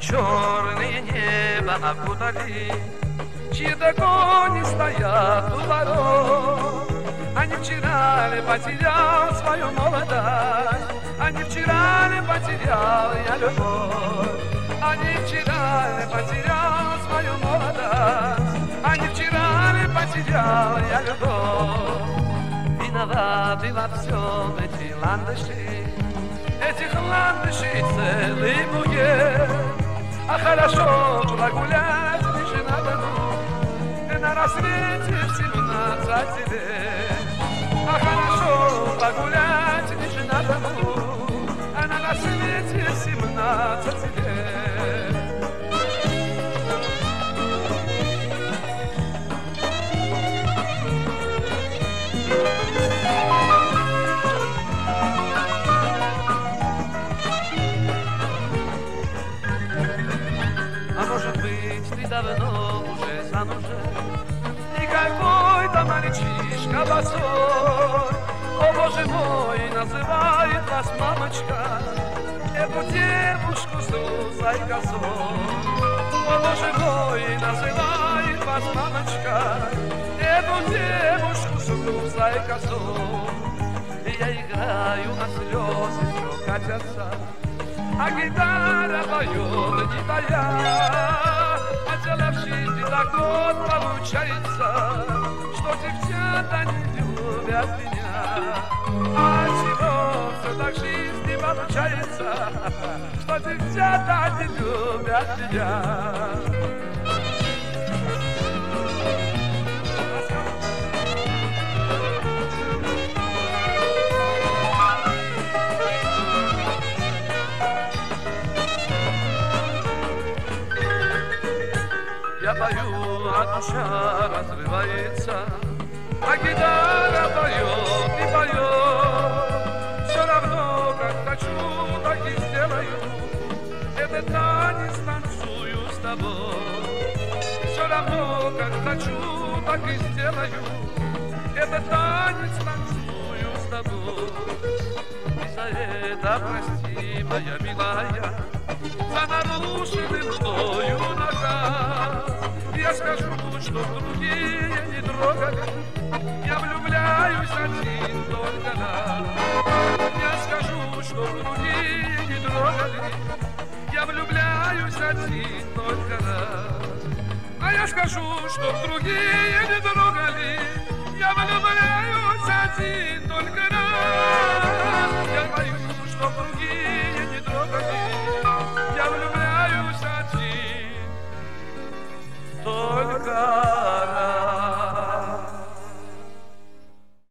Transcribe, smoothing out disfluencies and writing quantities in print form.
черное небо окутали, чьи-то кони стоят у ворот. А не вчера ли потерял свою молодость, а не вчера ли потерял я любовь, а не вчера ли потерял свою молодость, а не вчера ли потерял я любовь. Виноваты во всем эти ландыши, этих ландышей целый букет. А хорошо прогулять лишь на Дону, на рассвете в 17 лет. А хорошо погулять лишь на Дону, а на рассвете в 17 лет. А может быть, ты давно уже замужем, и какой-то мальчишка босой, о боже мой, называет вас мамочка, эту девушку с русой косой. О боже мой, называет вас мамочка, эту девушку с русой косой. И я играю, а слезы все катятся, а гитара поет не тая. А дело в жизни так вот получается, что девчата не любят меня. А чего все так в жизни получается, что девчата не любят меня. Я пою, а душа разрывается, а гитара поет и поет. Все равно, как хочу, так и сделаю, этот танец танцую с тобой. Все равно, как хочу, так и сделаю, этот танец танцую с тобой. И за это прости, моя милая, за нарушенный мною наказ. Я скажу, что другие не трогали, я влюбляюсь один только раз. Я скажу, что другие не трогали, я влюбляюсь один только раз. А я скажу, что другие не трогали, я влюбляюсь один только раз.